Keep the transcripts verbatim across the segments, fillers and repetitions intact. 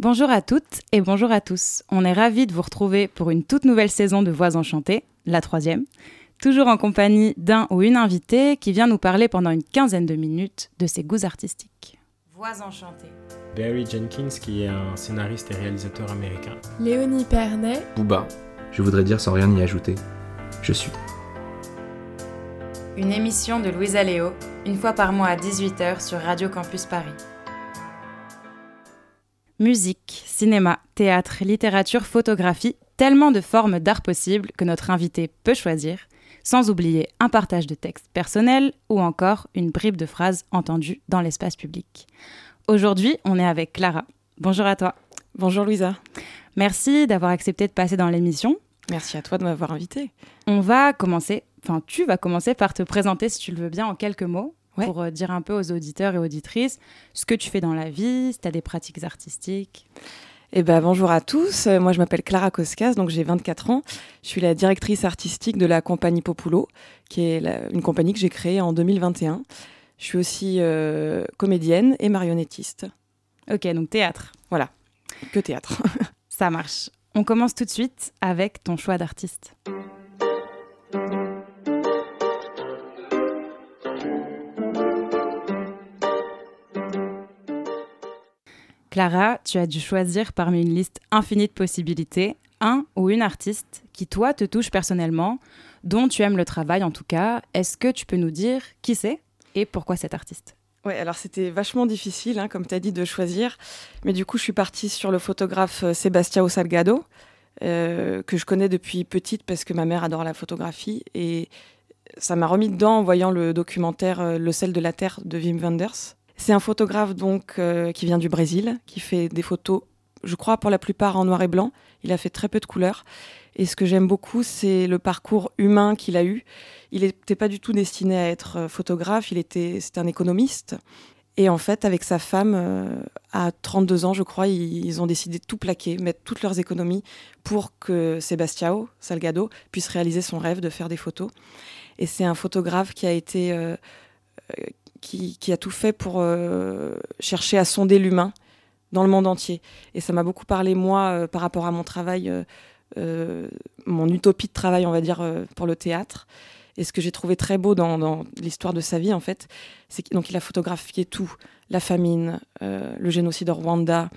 Bonjour à toutes et bonjour à tous. On est ravis de vous retrouver pour une toute nouvelle saison de Voix enchantées, la troisième. Toujours en compagnie d'un ou une invitée qui vient nous parler pendant une quinzaine de minutes de ses goûts artistiques. Voix enchantées. Barry Jenkins, qui est un scénariste et réalisateur américain. Léonie Pernet. Booba. Je voudrais dire sans rien y ajouter. Je suis. Une émission de Louisa Léo, une fois par mois à dix-huit heures sur Radio Campus Paris. Musique, cinéma, théâtre, littérature, photographie, tellement de formes d'art possibles que notre invité peut choisir, sans oublier un partage de textes personnels ou encore une bribe de phrases entendues dans l'espace public. Aujourd'hui, on est avec Clara. Bonjour à toi. Bonjour Louisa. Merci d'avoir accepté de passer dans l'émission. Merci à toi de m'avoir invitée. On va commencer, enfin tu vas commencer par te présenter si tu le veux bien en quelques mots. Ouais. Pour euh, dire un peu aux auditeurs et auditrices ce que tu fais dans la vie, si tu as des pratiques artistiques. Eh ben, bonjour à tous, euh, moi je m'appelle Clara Koskas, donc j'ai vingt-quatre ans. Je suis la directrice artistique de la compagnie Populo, qui est la, une compagnie que j'ai créée en deux mille vingt et un. Je suis aussi euh, comédienne et marionnettiste. Ok, donc théâtre. Voilà, que théâtre. Ça marche. On commence tout de suite avec ton choix d'artiste. Clara, tu as dû choisir parmi une liste infinie de possibilités, un ou une artiste qui, toi, te touche personnellement, dont tu aimes le travail en tout cas. Est-ce que tu peux nous dire qui c'est et pourquoi cet artiste ? Oui, alors c'était vachement difficile, hein, comme tu as dit, de choisir. Mais du coup, je suis partie sur le photographe Sebastião Salgado, euh, que je connais depuis petite parce que ma mère adore la photographie. Et ça m'a remis dedans en voyant le documentaire euh, Le sel de la terre de Wim Wenders. C'est un photographe donc euh, qui vient du Brésil, qui fait des photos, je crois pour la plupart en noir et blanc. Il a fait très peu de couleurs. Et ce que j'aime beaucoup, c'est le parcours humain qu'il a eu. Il n'était pas du tout destiné à être photographe, il était, c'était un économiste. Et en fait, avec sa femme, euh, à trente-deux ans, je crois, ils, ils ont décidé de tout plaquer, mettre toutes leurs économies pour que Sebastião Salgado puisse réaliser son rêve de faire des photos. Et c'est un photographe qui a été... Euh, euh, Qui, qui a tout fait pour euh, chercher à sonder l'humain dans le monde entier. Et ça m'a beaucoup parlé, moi, euh, par rapport à mon travail, euh, euh, mon utopie de travail, on va dire, euh, pour le théâtre. Et ce que j'ai trouvé très beau dans, dans l'histoire de sa vie, en fait, c'est qu'il donc, il a photographié tout. La famine, euh, le génocide au Rwanda,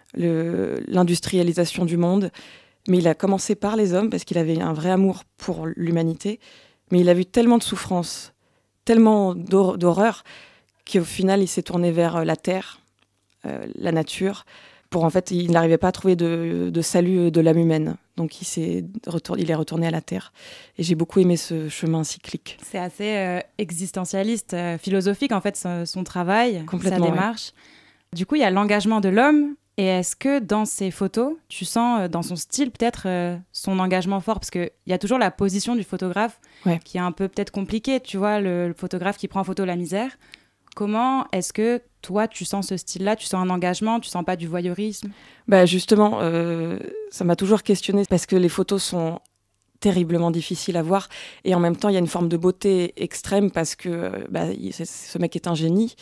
le, l'industrialisation du monde. Mais il a commencé par les hommes, parce qu'il avait un vrai amour pour l'humanité. Mais il a vu tellement de souffrances, tellement d'horreur qu'au final, il s'est tourné vers la terre, euh, la nature, pour en fait, il n'arrivait pas à trouver de, de salut de l'âme humaine. Donc, il, s'est retourné, il est retourné à la terre. Et j'ai beaucoup aimé ce chemin cyclique. C'est assez euh, existentialiste, euh, philosophique, en fait, son, son travail, sa démarche. Ouais. Du coup, il y a l'engagement de l'homme. Et est-ce que dans ses photos, tu sens euh, dans son style peut-être euh, son engagement fort ? Parce qu'il y a toujours la position du photographe ouais. qui est un peu peut-être compliquée. Tu vois, le, le photographe qui prend en photo la misère. Comment est-ce que toi, tu sens ce style-là ? Tu sens un engagement ? Tu sens pas du voyeurisme ? Bah justement, euh, ça m'a toujours questionnée parce que les photos sont terriblement difficiles à voir. Et en même temps, il y a une forme de beauté extrême parce que bah, il, ce mec est un génie.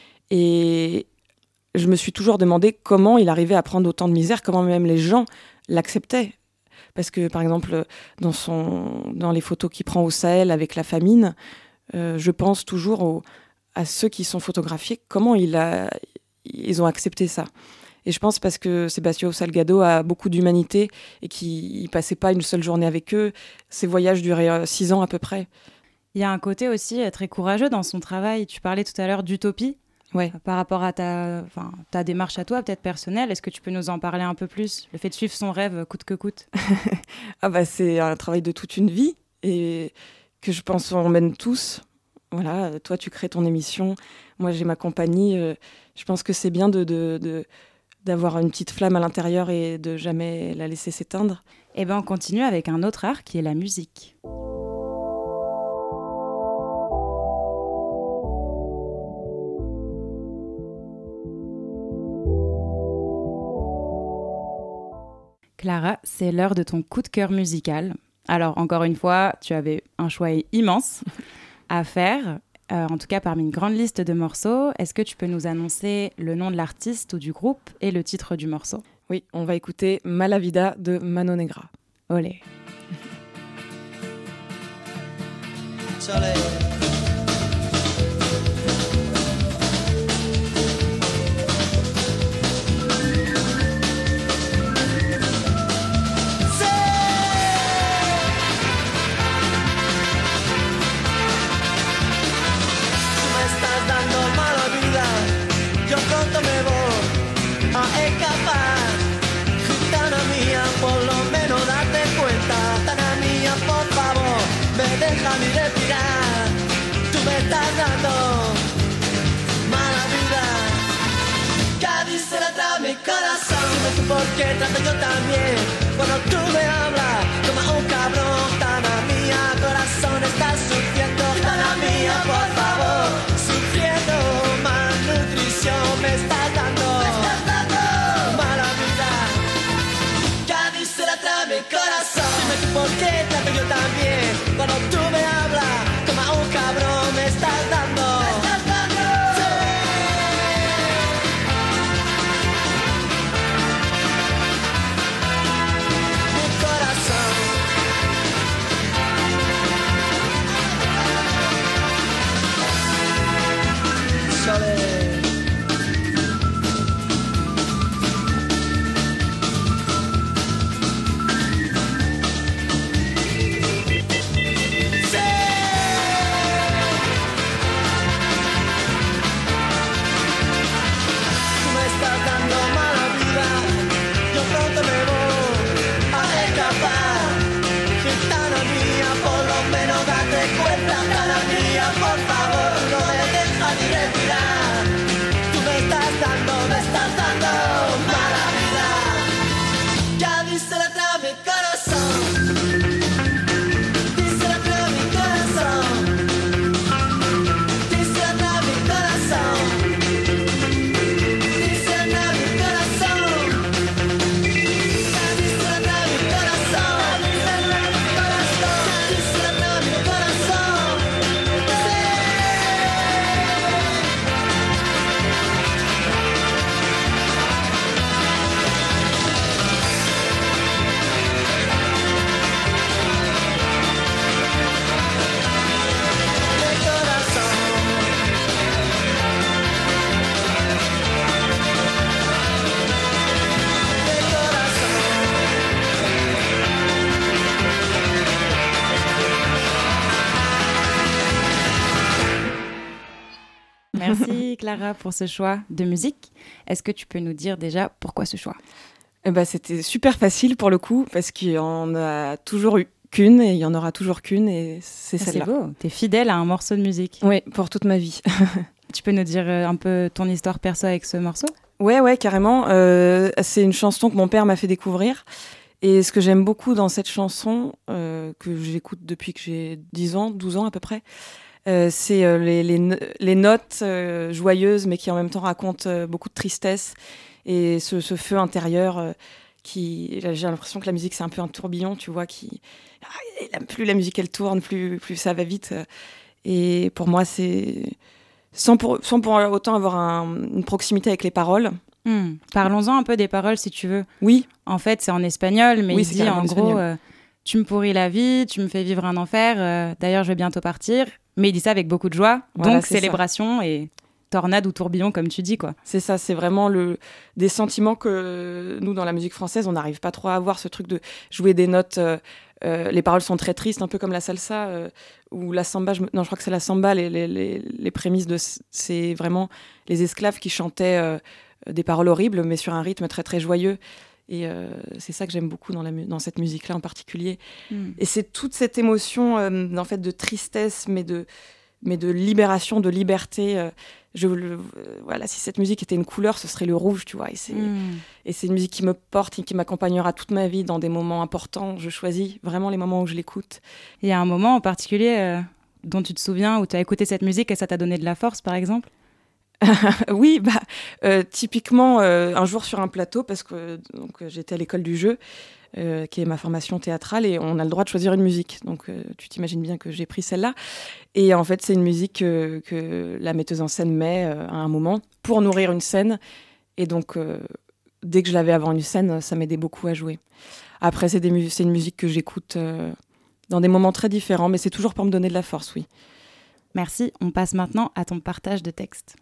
Et... je me suis toujours demandé comment il arrivait à prendre autant de misère, comment même les gens l'acceptaient. Parce que, par exemple, dans, son, dans les photos qu'il prend au Sahel avec la famine, euh, je pense toujours au, à ceux qui sont photographiés, comment il a, ils ont accepté ça. Et je pense parce que Sebastião Salgado a beaucoup d'humanité et qu'il ne passait pas une seule journée avec eux. Ses voyages duraient six ans à peu près. Il y a un côté aussi très courageux dans son travail. Tu parlais tout à l'heure d'utopie. Ouais. Par rapport à ta, enfin, ta démarche à toi, peut-être personnelle, est-ce que tu peux nous en parler un peu plus ? Le fait de suivre son rêve coûte que coûte. ah bah, c'est un travail de toute une vie et que je pense on mène tous. Voilà, toi, tu crées ton émission, moi, j'ai ma compagnie. Euh, je pense que c'est bien de, de, de, d'avoir une petite flamme à l'intérieur et de jamais la laisser s'éteindre. Eh bien, on continue avec un autre art qui est la musique. Clara, c'est l'heure de ton coup de cœur musical. Alors, encore une fois, tu avais un choix immense à faire, euh, en tout cas parmi une grande liste de morceaux. Est-ce que tu peux nous annoncer le nom de l'artiste ou du groupe et le titre du morceau ? Oui, on va écouter Mala Vida de Mano Negra. Olé. Chale. Déjame respirar, tú me estás dando mala vida. Cádiz se la trae mi corazón, no sé por qué trato yo también. Cuando tú me hablas, como un cabrón, tana mía, corazón estás sufriendo, tana mía, por favor, sufriendo malnutrición me estás dando, me estás dando mala vida. Cádiz se la trae mi corazón, dime tú por qué trato yo también. Cuando tú me hablas, como a un cabrón me estás dando, me estás dando. Sí. Mi corazón. Sole. Merci Clara pour ce choix de musique. Est-ce que tu peux nous dire déjà pourquoi ce choix ? Eh ben, c'était super facile pour le coup, parce qu'il y en a toujours eu qu'une et il y en aura toujours qu'une et c'est ah, celle-là. C'est beau, t'es fidèle à un morceau de musique. Oui, pour toute ma vie. Tu peux nous dire un peu ton histoire perso avec ce morceau ? Ouais, ouais, carrément. Euh, c'est une chanson que mon père m'a fait découvrir. Et ce que j'aime beaucoup dans cette chanson, euh, que j'écoute depuis que j'ai dix ans, douze ans à peu près, euh, c'est euh, les, les, les notes euh, joyeuses, mais qui en même temps racontent euh, beaucoup de tristesse. Et ce, ce feu intérieur, euh, qui, j'ai l'impression que la musique, c'est un peu un tourbillon, tu vois, qui, ah, plus la musique, elle tourne, plus, plus ça va vite. Et pour moi, c'est... Sans pour, sans pour autant avoir un, une proximité avec les paroles. Hmm. Parlons-en un peu des paroles, si tu veux. Oui. En fait, c'est en espagnol, mais oui, il dit en gros euh, « Tu me pourris la vie, tu me fais vivre un enfer, euh, d'ailleurs, je vais bientôt partir. » Mais il dit ça avec beaucoup de joie, voilà, donc célébration ça. Et tornade ou tourbillon, comme tu dis, quoi. C'est ça, c'est vraiment le, des sentiments que nous, dans la musique française, on n'arrive pas trop à avoir, ce truc de jouer des notes... Euh, Euh, les paroles sont très tristes, un peu comme la salsa euh, ou la samba. Je me... Non, je crois que c'est la samba. Les, les, les, les prémices de c'est vraiment les esclaves qui chantaient euh, des paroles horribles, mais sur un rythme très très joyeux. Et euh, c'est ça que j'aime beaucoup dans, la mu- dans cette musique-là en particulier. Mm. Et c'est toute cette émotion euh, en fait de tristesse, mais de mais de libération, de liberté. Euh, je, le, euh, voilà, si cette musique était une couleur, ce serait le rouge, tu vois. Et c'est, mmh. et c'est une musique qui me porte et qui m'accompagnera toute ma vie dans des moments importants. Je choisis vraiment les moments où je l'écoute. Il y a un moment en particulier euh, dont tu te souviens, où tu as écouté cette musique et ça t'a donné de la force, par exemple ? Oui, bah, euh, typiquement, euh, un jour sur un plateau, parce que donc, j'étais à l'école du jeu, Euh, qui est ma formation théâtrale, et on a le droit de choisir une musique. Donc, euh, tu t'imagines bien que j'ai pris celle-là. Et en fait, c'est une musique euh, que la metteuse en scène met euh, à un moment pour nourrir une scène. Et donc, euh, dès que je l'avais avant une scène, ça m'aidait beaucoup à jouer. Après, c'est, des mu- c'est une musique que j'écoute euh, dans des moments très différents, mais c'est toujours pour me donner de la force, oui. Merci. On passe maintenant à ton partage de texte.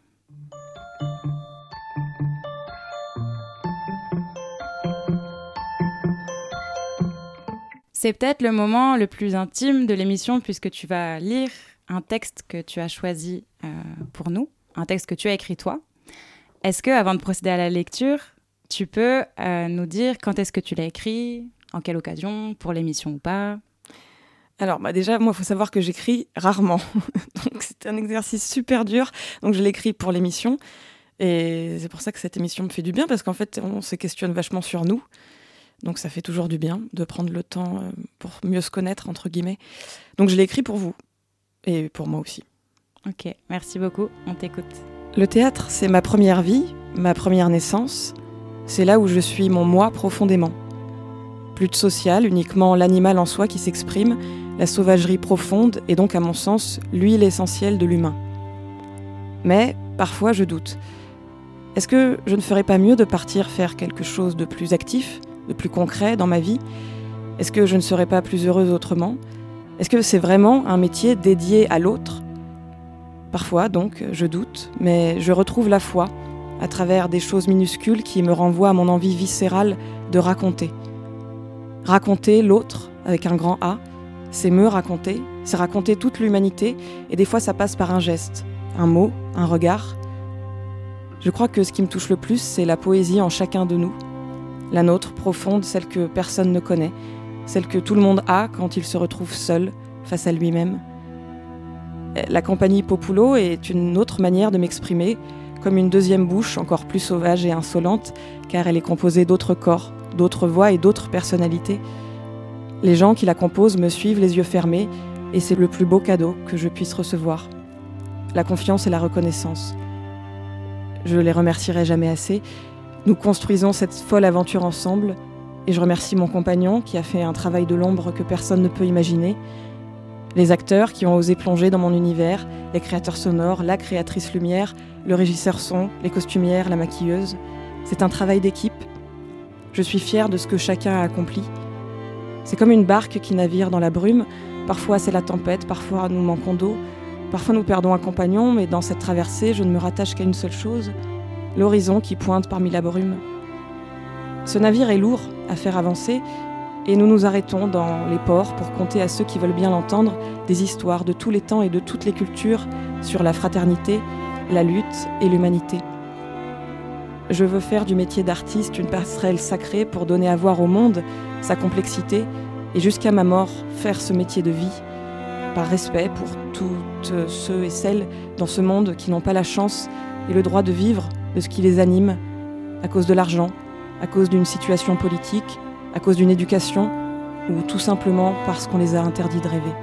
C'est peut-être le moment le plus intime de l'émission puisque tu vas lire un texte que tu as choisi euh, pour nous, un texte que tu as écrit toi. Est-ce que, avant de procéder à la lecture, tu peux euh, nous dire quand est-ce que tu l'as écrit, en quelle occasion, pour l'émission ou pas ? Alors, bah déjà, moi, il faut savoir que j'écris rarement. Donc, c'est un exercice super dur. Donc, je l'écris pour l'émission. Et c'est pour ça que cette émission me fait du bien, parce qu'en fait, on se questionne vachement sur nous. Donc, ça fait toujours du bien de prendre le temps euh, pour mieux se connaître, entre guillemets. Donc, je l'ai écrit pour vous. Et pour moi aussi. Ok, merci beaucoup. On t'écoute. Le théâtre, c'est ma première vie, ma première naissance. C'est là où je suis mon moi profondément. Plus de social, uniquement l'animal en soi qui s'exprime, la sauvagerie profonde et donc, à mon sens, l'huile essentielle de l'humain. Mais, parfois, je doute. Est-ce que je ne ferais pas mieux de partir faire quelque chose de plus actif, de plus concret dans ma vie ? Est-ce que je ne serais pas plus heureuse autrement ? Est-ce que c'est vraiment un métier dédié à l'autre ? Parfois, donc, je doute, mais je retrouve la foi à travers des choses minuscules qui me renvoient à mon envie viscérale de raconter. Raconter l'autre, avec un grand A, c'est me raconter, c'est raconter toute l'humanité, et des fois ça passe par un geste, un mot, un regard. Je crois que ce qui me touche le plus, c'est la poésie en chacun de nous. La nôtre, profonde, celle que personne ne connaît, celle que tout le monde a quand il se retrouve seul, face à lui-même. La compagnie Populo est une autre manière de m'exprimer, comme une deuxième bouche encore plus sauvage et insolente, car elle est composée d'autres corps, d'autres voix et d'autres personnalités. Les gens qui la composent me suivent les yeux fermés, et c'est le plus beau cadeau que je puisse recevoir. La confiance et la reconnaissance. Je les remercierai jamais assez. Nous construisons cette folle aventure ensemble, et je remercie mon compagnon qui a fait un travail de l'ombre que personne ne peut imaginer, les acteurs qui ont osé plonger dans mon univers, les créateurs sonores, la créatrice lumière, le régisseur son, les costumières, la maquilleuse. C'est un travail d'équipe. Je suis fière de ce que chacun a accompli. C'est comme une barque qui navigue dans la brume. Parfois c'est la tempête, parfois nous manquons d'eau, parfois nous perdons un compagnon, mais dans cette traversée, je ne me rattache qu'à une seule chose, l'horizon qui pointe parmi la brume. Ce navire est lourd à faire avancer, et nous nous arrêtons dans les ports pour conter à ceux qui veulent bien l'entendre des histoires de tous les temps et de toutes les cultures sur la fraternité, la lutte et l'humanité. Je veux faire du métier d'artiste une passerelle sacrée pour donner à voir au monde sa complexité et jusqu'à ma mort faire ce métier de vie, par respect pour toutes ceux et celles dans ce monde qui n'ont pas la chance et le droit de vivre de ce qui les anime à cause de l'argent, à cause d'une situation politique, à cause d'une éducation ou tout simplement parce qu'on les a interdits de rêver.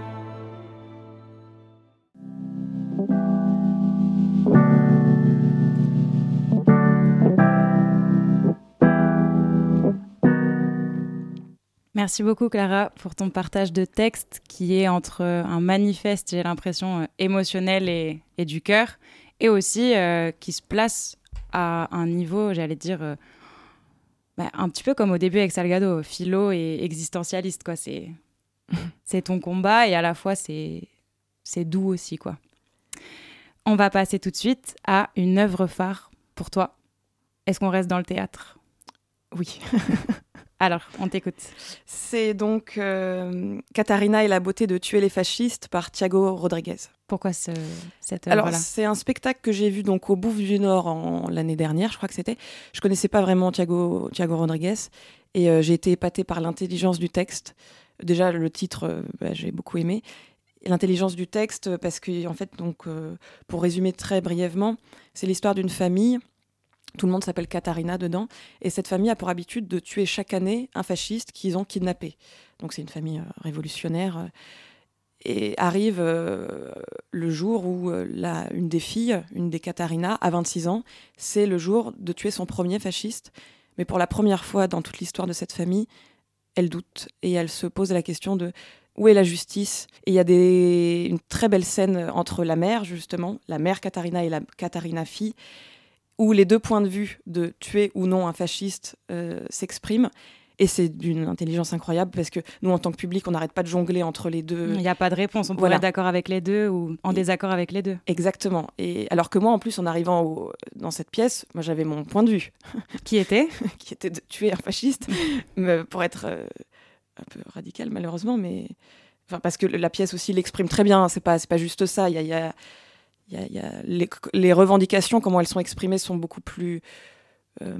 Merci beaucoup Clara pour ton partage de texte qui est entre un manifeste, j'ai l'impression, émotionnel et, et du cœur, et aussi euh, qui se place à un niveau, j'allais dire, euh, bah, un petit peu comme au début avec Salgado, philo et existentialiste, quoi. C'est, c'est ton combat et à la fois c'est, c'est doux aussi, quoi. On va passer tout de suite à une œuvre phare pour toi. Est-ce qu'on reste dans le théâtre ? Oui. Alors, on t'écoute. C'est donc euh, Katharina et la beauté de tuer les fascistes par Thiago Rodriguez. Pourquoi ce, cette œuvre-là ? Alors, c'est un spectacle que j'ai vu donc au Bouffe du Nord en, l'année dernière, je crois que c'était. Je ne connaissais pas vraiment Thiago, Thiago Rodriguez et euh, j'ai été épatée par l'intelligence du texte. Déjà, le titre, euh, bah, j'ai beaucoup aimé. Et l'intelligence du texte, parce que, en fait, donc, euh, pour résumer très brièvement, c'est l'histoire d'une famille. Tout le monde s'appelle Katharina dedans. Et cette famille a pour habitude de tuer chaque année un fasciste qu'ils ont kidnappé. Donc c'est une famille euh, révolutionnaire. Euh, et arrive euh, le jour où euh, la, une des filles, une des Katharina, à vingt-six ans, c'est le jour de tuer son premier fasciste. Mais pour la première fois dans toute l'histoire de cette famille, elle doute. Et elle se pose la question de où est la justice ? Et il y a des, une très belle scène entre la mère, justement, la mère Katharina et la Katharina fille, où les deux points de vue de tuer ou non un fasciste euh, s'expriment. Et c'est d'une intelligence incroyable parce que nous, en tant que public, on n'arrête pas de jongler entre les deux. Il n'y a pas de réponse. On pourrait voilà. être d'accord avec les deux ou en et... désaccord avec les deux. Exactement. Et alors que moi, en plus, en arrivant au... dans cette pièce, moi, j'avais mon point de vue. Qui était Qui était de tuer un fasciste, mais pour être euh, un peu radical, malheureusement. Mais... Enfin, parce que la pièce aussi l'exprime très bien. C'est pas, c'est pas juste ça. Il y a, il y a, il y a, il y a les... les revendications, comment elles sont exprimées, sont beaucoup plus... Euh...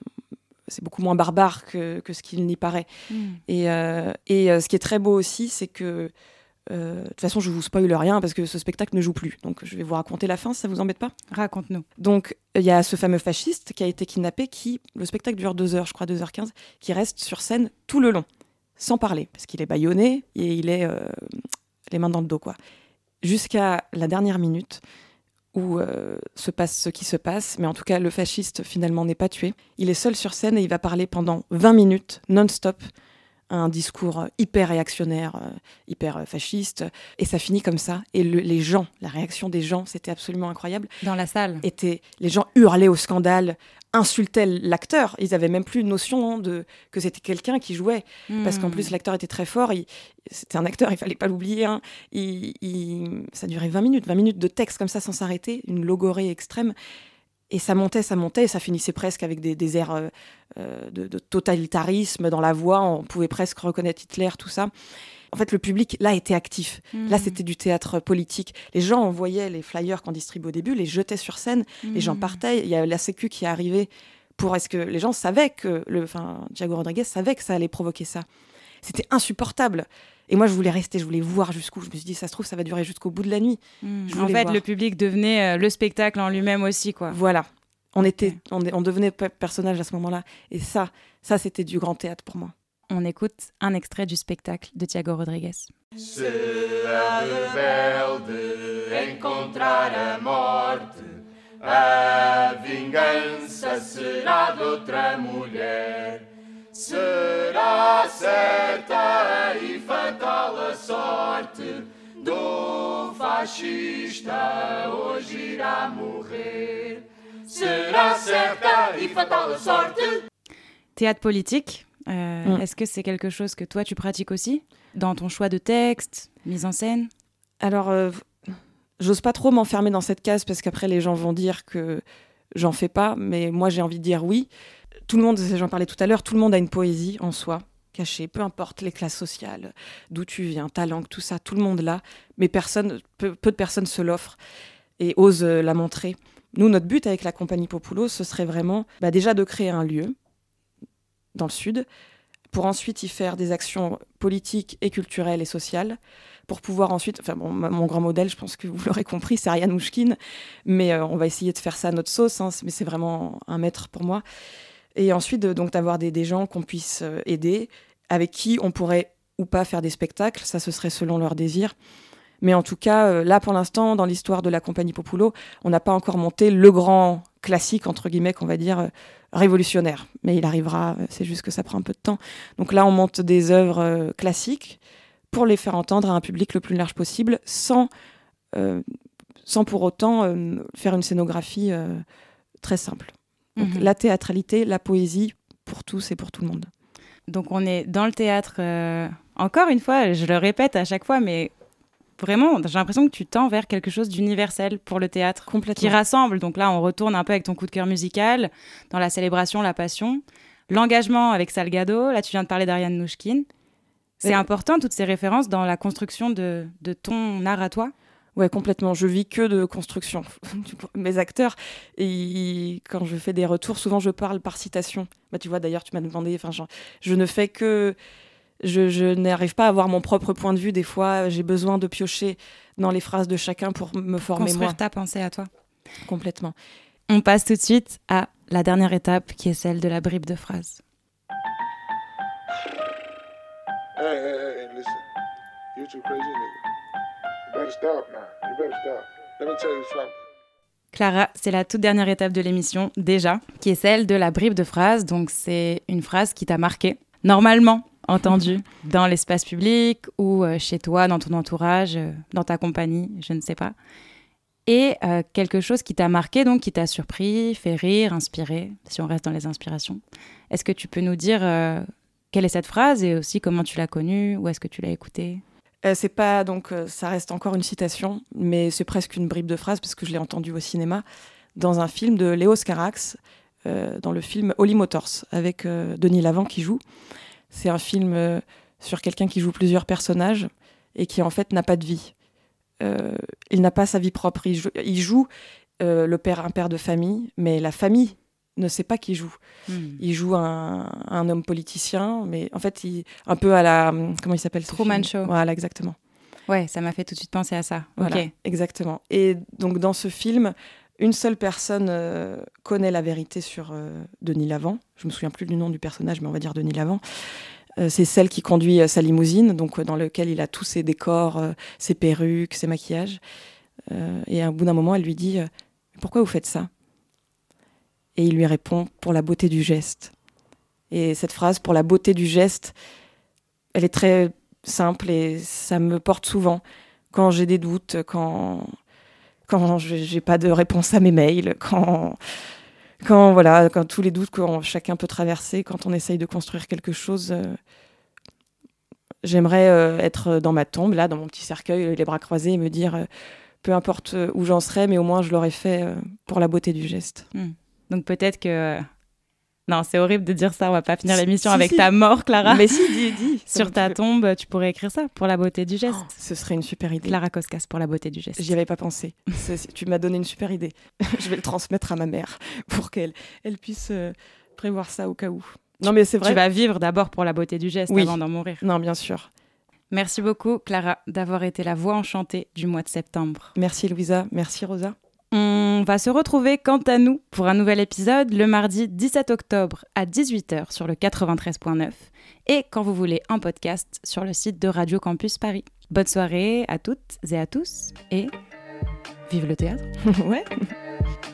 c'est beaucoup moins barbare que, que ce qu'il n'y paraît. Mmh. Et, euh, et euh, ce qui est très beau aussi, c'est que... Euh, de toute façon, je ne vous spoile rien parce que ce spectacle ne joue plus. Donc, je vais vous raconter la fin, si ça ne vous embête pas. Raconte-nous. Donc, il y a ce fameux fasciste qui a été kidnappé, qui, le spectacle dure deux heures, je crois, deux heures quinze, qui reste sur scène tout le long, sans parler, parce qu'il est bâillonné et il est euh, les mains dans le dos, quoi. Jusqu'à la dernière minute, où euh, se passe ce qui se passe, mais en tout cas, le fasciste, finalement, n'est pas tué. Il est seul sur scène et il va parler pendant vingt minutes, non-stop, un discours hyper réactionnaire, euh, hyper euh, fasciste, et ça finit comme ça. Et le, les gens, la réaction des gens, c'était absolument incroyable. Dans la salle était, les gens hurlaient au scandale, insultaient l'acteur. Ils n'avaient même plus de notion de, que c'était quelqu'un qui jouait, mmh. parce qu'en plus, l'acteur était très fort. Il, c'était un acteur, il ne fallait pas l'oublier. Hein. Il, il, ça durait vingt minutes, vingt minutes de texte comme ça, sans s'arrêter, une logorée extrême. Et ça montait, ça montait, et ça finissait presque avec des, des airs euh, de, de totalitarisme dans la voix. On pouvait presque reconnaître Hitler, tout ça. En fait, le public, là, était actif. Mmh. Là, c'était du théâtre politique. Les gens envoyaient les flyers qu'on distribue au début, les jetaient sur scène, mmh. les gens partaient. Il y a la Sécu qui est arrivée pour... Est-ce que les gens savaient que... Le, enfin, Thiago Rodrigues savait que ça allait provoquer ça. C'était insupportable. Et moi, je voulais rester, je voulais voir jusqu'où. Je me suis dit, ça se trouve, ça va durer jusqu'au bout de la nuit. Mmh. En fait, voir. Le public devenait euh, le spectacle en lui-même aussi, quoi. Voilà. On, okay. était, on, on devenait personnage à ce moment-là. Et ça, ça, c'était du grand théâtre pour moi. On écoute un extrait du spectacle de Thiago Rodrigues. Se a rebelde encontrar a morte, a vingança será de outra mulher. Será certa e fatal a sorte do fascista, hoje irá morrer. Será certa e fatal a sorte. Théâtre politique, euh, mm. est-ce que c'est quelque chose que toi tu pratiques aussi dans ton choix de texte, mise en scène? Alors, euh, j'ose pas trop m'enfermer dans cette case parce qu'après les gens vont dire que j'en fais pas, mais moi j'ai envie de dire oui. Tout le monde, j'en parlais tout à l'heure, tout le monde a une poésie en soi, cachée, peu importe les classes sociales, d'où tu viens, ta langue, tout ça, tout le monde l'a, mais personne, peu, peu de personnes se l'offrent et osent euh, la montrer. Nous, notre but avec la compagnie Populo, ce serait vraiment bah, déjà de créer un lieu dans le Sud, pour ensuite y faire des actions politiques et culturelles et sociales, pour pouvoir ensuite... Enfin, bon, mon grand modèle, je pense que vous l'aurez compris, c'est Ariane Mouchkine, mais euh, on va essayer de faire ça à notre sauce, hein, mais c'est vraiment un maître pour moi. Et ensuite, de, donc, d'avoir des, des gens qu'on puisse euh, aider, avec qui on pourrait ou pas faire des spectacles, ça, ce serait selon leur désir. Mais en tout cas, euh, là, pour l'instant, dans l'histoire de la compagnie Populo, on n'a pas encore monté le grand classique, entre guillemets, qu'on va dire, euh, révolutionnaire. Mais il arrivera, euh, c'est juste que ça prend un peu de temps. Donc là, on monte des œuvres euh, classiques pour les faire entendre à un public le plus large possible, sans, euh, sans pour autant euh, faire une scénographie euh, très simple. Donc, mmh. La théâtralité, la poésie, pour tous et pour tout le monde. Donc on est dans le théâtre, euh, encore une fois, je le répète à chaque fois, mais vraiment, j'ai l'impression que tu tends vers quelque chose d'universel pour le théâtre, complètement, qui rassemble. Donc là, on retourne un peu avec ton coup de cœur musical, dans la célébration, la passion, l'engagement avec Salgado. Là, tu viens de parler d'Ariane Mouchkine. C'est ouais. important, toutes ces références dans la construction de, de ton art à toi? Ouais, complètement. Je vis que de construction. Mes acteurs, et quand je fais des retours, souvent je parle par citation. Bah, tu vois, d'ailleurs, tu m'as demandé, enfin, je, je ne fais que... Je, je n'arrive pas à avoir mon propre point de vue. Des fois, j'ai besoin de piocher dans les phrases de chacun pour me former, construire moi. ta pensée à toi. Complètement. On passe tout de suite à la dernière étape, qui est celle de la bribe de phrases. Hey, hey, hey, listen. You're too crazy, nigga. You better stop now. You better stop. Let me tell you something. Clara, c'est la toute dernière étape de l'émission, déjà, qui est celle de la bribe de phrases. Donc, c'est une phrase qui t'a marqué, normalement entendue dans l'espace public ou euh, chez toi, dans ton entourage, euh, dans ta compagnie, je ne sais pas. et euh, quelque chose qui t'a marqué, donc qui t'a surpris, fait rire, inspiré, si on reste dans les inspirations. Est-ce que tu peux nous dire euh, quelle est cette phrase et aussi comment tu l'as connue, où est-ce que tu l'as écoutée ? Euh, c'est pas, donc, euh, ça reste encore une citation, mais c'est presque une bribe de phrase parce que je l'ai entendue au cinéma dans un film de Léos Carax, euh, dans le film Holly Motors, avec euh, Denis Lavant qui joue. C'est un film euh, sur quelqu'un qui joue plusieurs personnages et qui en fait n'a pas de vie. Euh, il n'a pas sa vie propre. Il joue, il joue euh, le père, un père de famille, mais la famille ne sait pas qui joue. Mmh. Il joue un, un homme politicien, mais en fait, il, un peu à la... Comment il s'appelle ? Truman Show. Voilà, exactement. Ouais, ça m'a fait tout de suite penser à ça. Voilà, ok. Exactement. Et donc, dans ce film, une seule personne euh, connaît la vérité sur euh, Denis Lavant. Je me souviens plus du nom du personnage, mais on va dire Denis Lavant. Euh, c'est celle qui conduit euh, sa limousine, donc euh, dans lequel il a tous ses décors, euh, ses perruques, ses maquillages. Euh, et au bout d'un moment, elle lui dit euh, « Pourquoi vous faites ça ?» Et il lui répond « Pour la beauté du geste ». Et cette phrase « Pour la beauté du geste », elle est très simple et ça me porte souvent quand j'ai des doutes, quand, quand je n'ai pas de réponse à mes mails, quand, quand, voilà, quand tous les doutes que chacun peut traverser, quand on essaye de construire quelque chose. Euh, j'aimerais euh, être dans ma tombe, là, dans mon petit cercueil, les bras croisés, et me dire euh, peu importe où j'en serai, mais au moins je l'aurais fait euh, pour la beauté du geste. Mmh. Donc peut-être que... Non, c'est horrible de dire ça, on va pas finir l'émission si, avec si. ta mort, Clara. Mais si, dis, dis. Sur ta tombe, tu pourrais écrire ça, pour la beauté du geste. Oh, ce serait une super idée. Clara Koskas, pour la beauté du geste. J'y avais pas pensé. C'est, tu m'as donné une super idée. Je vais le transmettre à ma mère pour qu'elle elle puisse euh, prévoir ça au cas où. Non, mais c'est vrai. Tu vas vivre d'abord pour la beauté du geste oui. avant d'en mourir. Non, bien sûr. Merci beaucoup, Clara, d'avoir été la voix enchantée du mois de septembre. Merci, Louisa. Merci, Rosa. On va se retrouver, quant à nous, pour un nouvel épisode le mardi dix-sept octobre à dix-huit heures sur le quatre-vingt-treize neuf et quand vous voulez en podcast sur le site de Radio Campus Paris. Bonne soirée à toutes et à tous et vive le théâtre. Ouais.